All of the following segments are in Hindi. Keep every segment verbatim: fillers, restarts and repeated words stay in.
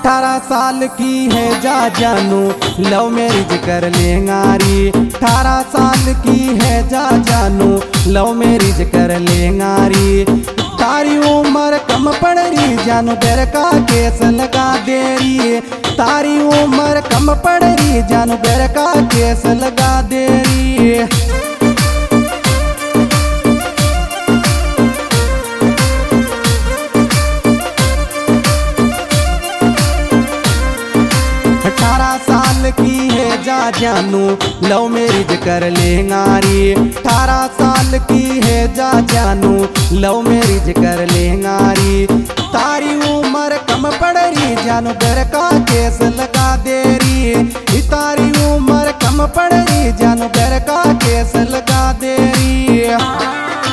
अठारह साल की है जा जानू लव मैरिज कर लेंगारी। अठारह साल की है जा जानू लव मैरिज कर लेंगारी। तारी उम्र कम पड़ रही जानू बेर का केस लगा दे रही। तारी उम्र कम पड़ रही जानू बेर का केस लगा दे रही। अठारह साल की है जा जानू लव मैरिज कर लेंगारी। अठारह साल की है जा जानू लव मैरिज कर लेंगारी। तारी उम्र कम पड़ रही जानू घर का केस लगा दे रही। तारी उम्र कम पड़ रही जानू घर का केस लगा दे रही।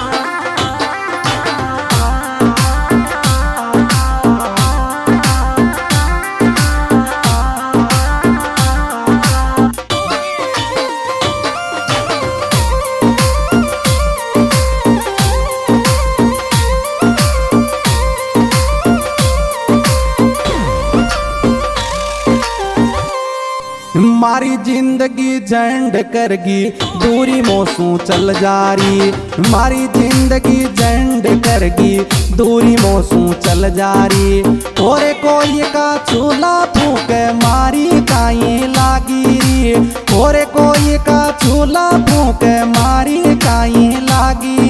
मारी जिंदगी झंड करगी दूरी मौसू चल जारी। मारी जिंदगी झंड करगी दूरी मौसू चल जारी। और कोई का चूल्हा फूक मारी काई लागी। और कोई का चूल्हा फूक मारी काई लागी।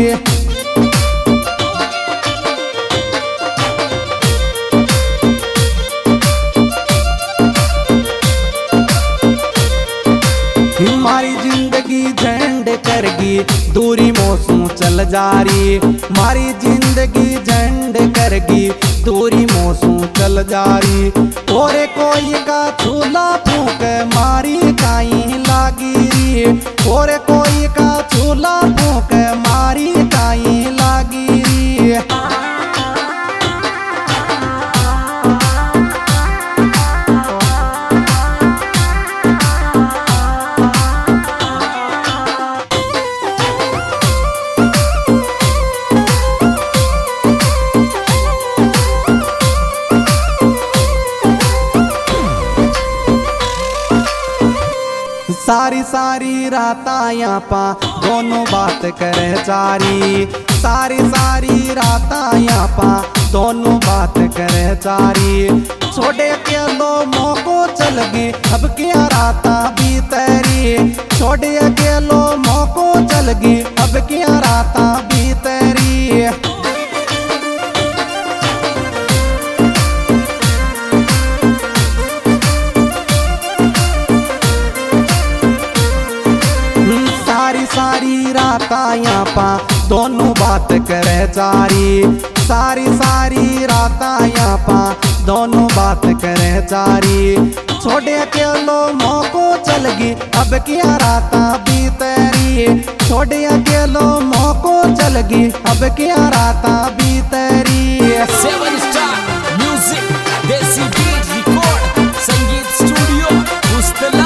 मारी जिंदगी झंड करगी दूरी मौसू चल जारी। मारी जिंदगी झंड करगी दूरी मौसू चल जारी। और कोई का चूल्हा फूक मारी काई लागी। और कोई का चूल्हा फूक मारी काई लागी। सारी सारी राता यहाँ पा दोनों बात करे चारी। सारी सारी राता यहाँ पा दोनों बात करे चारी। छोड़े के लो मोको चल गई अब क्या राता बीतरी। छोड़े के लो मोको चल गई अब क्या राता बीतरी। सारी राता यहाँ पा दोनों बात करे चारी। सारी सारी राता यहाँ पा दोनों बात करे चारी। छोड़े के लो मोको चल गई अब क्या राता बीतरी। छोड़े के लो मोको चल गई अब क्या राता बीतरी। Seven star music Desi beat record Sangeet studio मुस्तला।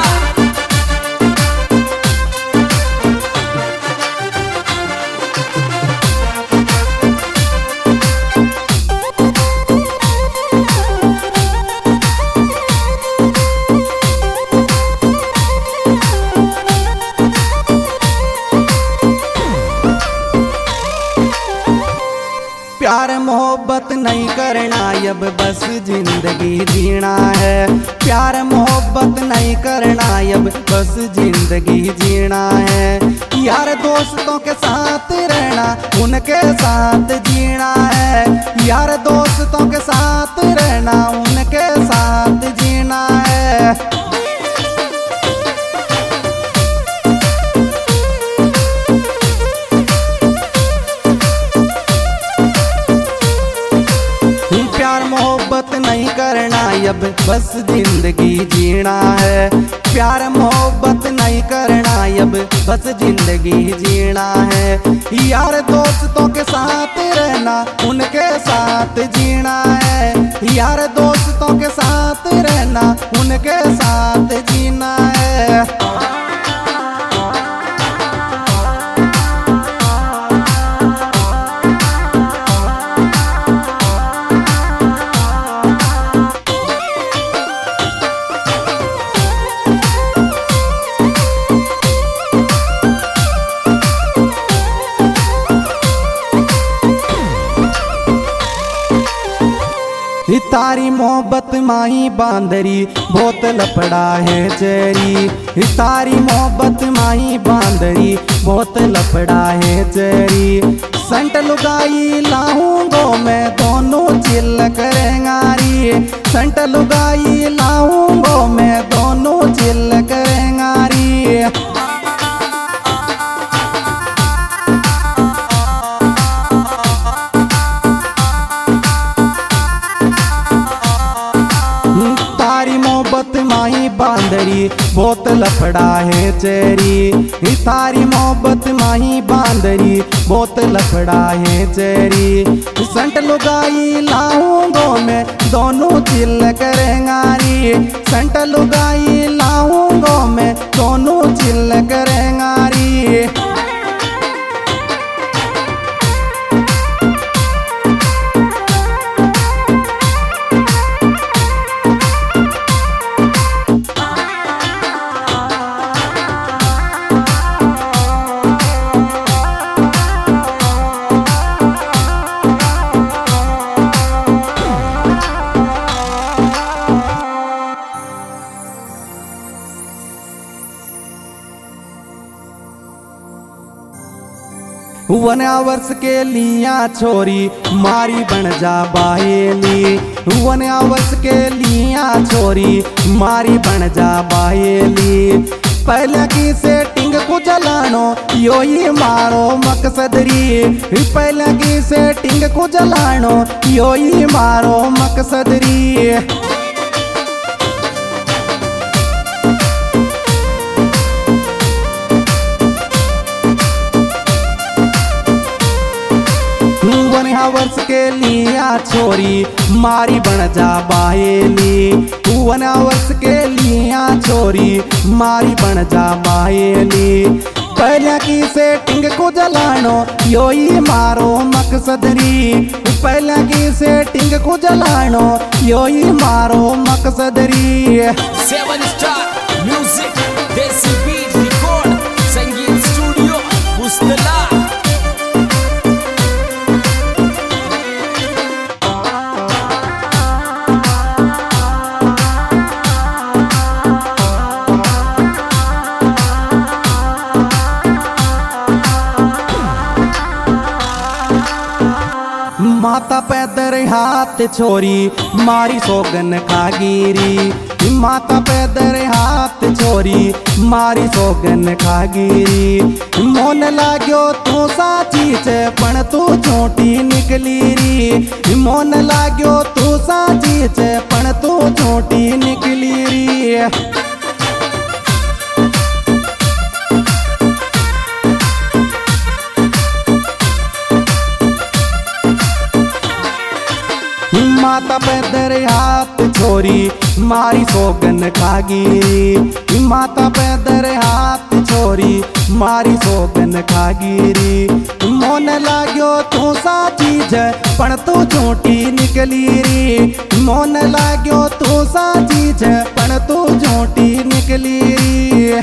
प्यार मोहब्बत नहीं करना अब बस जिंदगी जीना है। प्यार मोहब्बत नहीं करना अब बस जिंदगी जीना है। यार दोस्तों के साथ रहना उनके साथ जीना है। यार दोस्तों के साथ रहना उनके साथ जीना है। मोहब्बत नहीं करना अब बस जिंदगी जीना है। प्यार मोहब्बत नहीं करना अब बस जिंदगी जीना है। यार दोस्तों के साथ रहना उनके साथ जीना है। यार दोस्तों के साथ रहना उनके साथ जीना है। तारी मोहब्बत माही बांदरी बहुत लफड़ा है चेरी। तारी मोहब्बत माही बांदरी बहुत लफड़ा है चेरी। संट लुगाई लाऊंगो मैं दोनों चिल करेंगारी। संट लुगाई लाऊंगो मैं दोनों चिल करेंगारी। तारी मोहब्बत माही बांदरी बहुत लफड़ा है चेरी। तारी मोहब्बत माही बांदरी बहुत लफड़ा है चेरी। संट लुगाई लाऊंगो मैं दोनों चिल करेंगारी। संट लुगाई लाऊंगो मैं दोनों चिल करेंगारी। वना वर्ष के लिया छोरी मारी बन जा बाहेली। वना वर्ष के लिया छोरी मारी बन जा बाहेली। पहले की सेटिंग को जलानो यो ही मारो मकसदरी। पहले की सेटिंग को जलानो यो ही मारो मकसदरी। वर्ष के लिया छोरी मारी बन जा बाहेली। वना वर्ष के लिया छोरी मारी बन जा बाहेली। पहले की सेटिंग को जलानो यो ही मारो मकसदरी। पहले की सेटिंग को जलानो यो ही मारो मकसदरी। Seven star music Desi beat record Sangeet studio पुस्तला। माता पैदर हाथ छोरी मारी सोगन खागिरी। माता पैदर हाथ छोरी मारी सोगन खागिरी। मोन लाग्यो तू साची छे पण तू झूठी निकली री। मोन लाग्यो तू साची छे पण तू झूठी निकली री। माता पैदर हाथ छोरी मारी सोगन खागिरी। माता पैदर हाथ छोरी मारी सोगन खागिरी। मोन लाग्यो तू साची छे पण तू झूठी निकली री। मोन लाग्यो तू साची छे पण तू झूठी निकली री।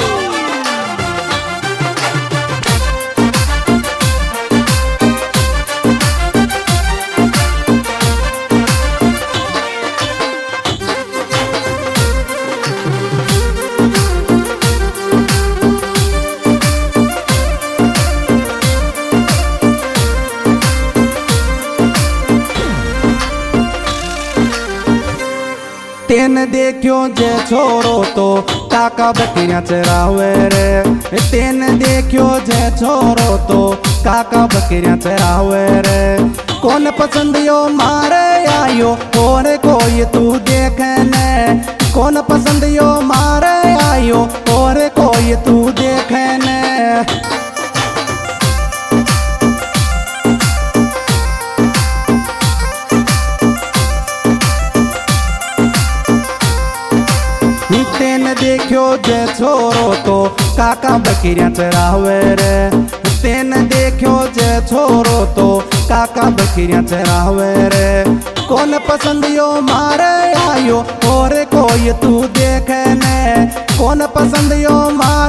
तेन देखियो जे छोरो तो काका बकरियां चरावे रे। तेन देखियो जे छोरो तो काका बकरियां चरावे रे। कौन पसंद यो मारे आयो और कोई तू देखने। कौन पसंद यो मारे आयो और कोई तू देखने। तेन देखियो जे छोरो तो काका बकरियां चरावे रे। तेन देखियो जे छोरो तो काका बकरियां चरावे रे। कौन पसंद यो मारे आयो और कोई तू देखने। कौन पसंद यो मारे